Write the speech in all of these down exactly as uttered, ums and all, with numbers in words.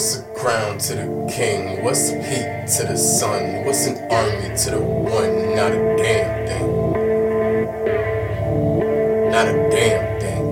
What's a crown to the king? What's heat to the sun? What's an army to the one? Not a damn thing. Not a damn thing.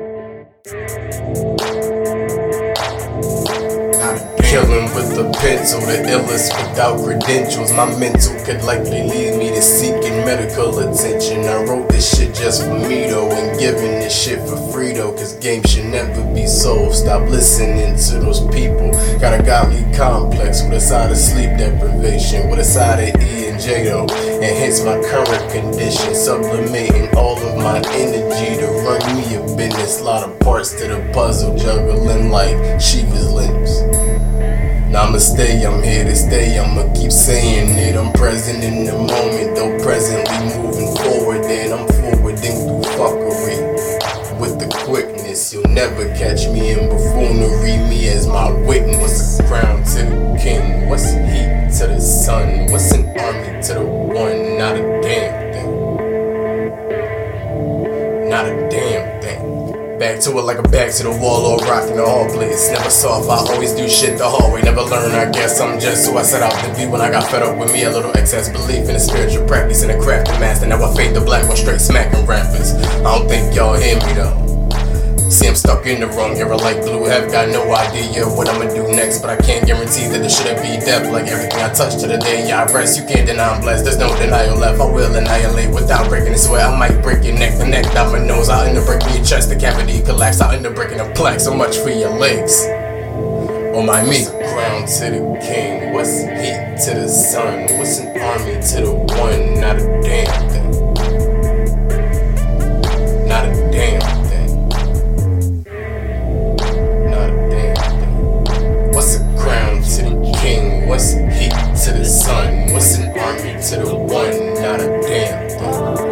Killing with the pencil, the illest without credentials. My mental could likely lead me to seeking medical attention. I wrote this shit just for me though, and giving this shit for free though, cause game should never be sold. Stop listening to those people. Got a godly complex with a side of sleep deprivation, with a side of E and J though, and hence my current condition. Sublimating all of my energy to run me a business. Lot of parts to the puzzle, juggling like Shiva's limbs. Namaste, I'm here to stay, I'ma keep saying it. I'm present in the moment, though presently moving forward. And I'm forwarding through fuckery with the quickness. You'll never catch me in buffoonery, me as my witness. What's a crown to the king? What's heat to the sun? What's an army to the one? Not a damn thing. Not a damn thing. Back to it like a back to the wall or rocking the hall place. Never soft, I always do shit the hard way. Never learn, I guess I'm just who I set out to be. When I got fed up with me, a little excess belief in the spiritual practice and the craft of master. Now I fade the black one straight smacking rappers. I don't think y'all hear me though. See, I'm stuck in the wrong era like blue. Have got no idea what I'ma do next, but I can't guarantee that this shouldn't be depth. Like everything I touch to the day I rest, you can't deny I'm blessed. There's no denial left. I will annihilate without breaking it. Swear I might break your neck, the neck dominoes. I'll end up breaking your chest, the cavity collapse. I'll end up breaking a plaque. So much for your legs. Oh my me. What's a crown to the king? What's heat to the sun? What's an army to the one? Not a damn thing. Not a damn thing. What's heat to the sun? What's an army to the one? Not a damn thing.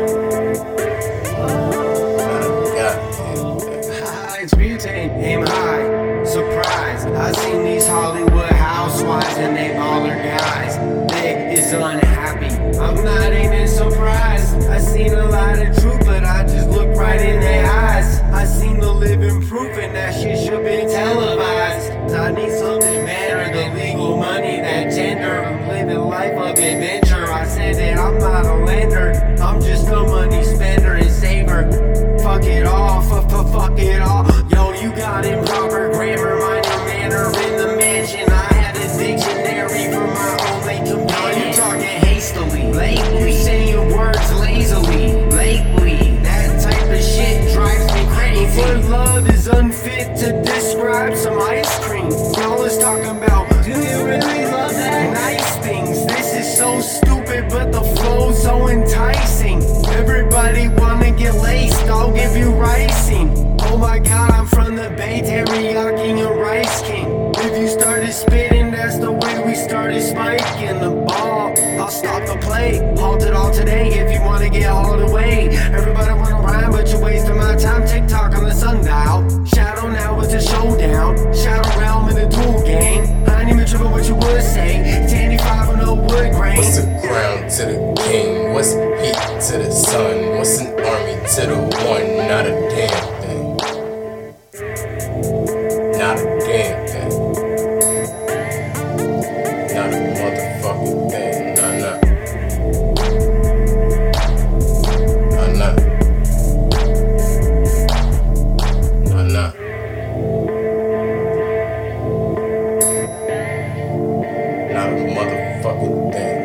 Not a goddamn thing. It's butane, aim high, surprise. I seen these Hollywood housewives and they baller guys. They is unhappy, I'm not even surprised. I seen a lot of truth, but I just look right in their eyes. I seen the living proof and that shit should be televised. I need something better than legal money, that gender. I'm living life of adventure. I said that I'm not a lender, I'm just a money spender and saver. Fuck it all, fuck, fuck, fuck it all. Yo, you got improper grammar, mind your manner in the mansion. I had a dictionary for my only companion. You talking hastily, lately, saying words lazily, lately. That type of shit drives me crazy. But love is unfit to describe some ice cream. Y'all is talking about, do you really love that? Nice things. This is so stupid, but the flow's so enticing. Everybody wanna get laced, I'll give you ricing. Oh my god, I'm from the Bay, teriyaki and Rice King. If you started spitting, that's the way we started spiking the ball. I'll stop the play, halt it all today if you wanna get hauled away. Everybody wanna rhyme, but you're wasting my time. TikTok on the sundial. Shadow now is a showdown. Shadow realm in the dual game. I ain't even tripping what you would say. It's eighty-five on no wood grain. What's a crown to the king? What's heat to the sun? What's an army to the one? Not a damn thing. Not a damn thing. Not a motherfucking thing. Nah, nah. Nah, nah. Nah, nah. Not a motherfucking thing.